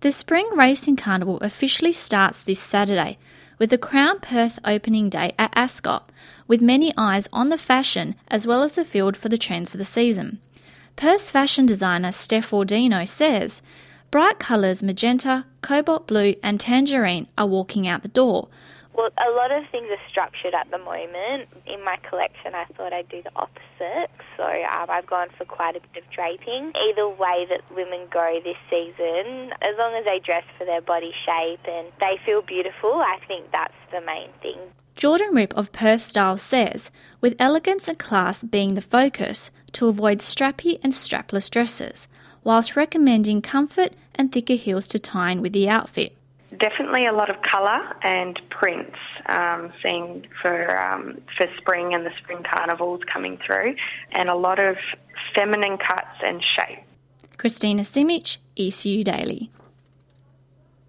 The Spring Racing Carnival officially starts this Saturday with the Crown Perth opening day at Ascot, with many eyes on the fashion as well as the field for the trends of the season. Perth's fashion designer Steph Ordino says, bright colours magenta, cobalt blue and tangerine are walking out the door. Well, a lot of things are structured at the moment. In my collection, I thought I'd do the opposite. So I've gone for quite a bit of draping. Either way that women go this season, as long as they dress for their body shape and they feel beautiful, I think that's the main thing. Jordan Rip of Perth Style says, with elegance and class being the focus, to avoid strappy and strapless dresses, whilst recommending comfort and thicker heels to tie in with the outfit. Definitely a lot of colour and prints seen for spring and the spring carnivals coming through, and a lot of feminine cuts and shape. Christina Simic, ECU Daily.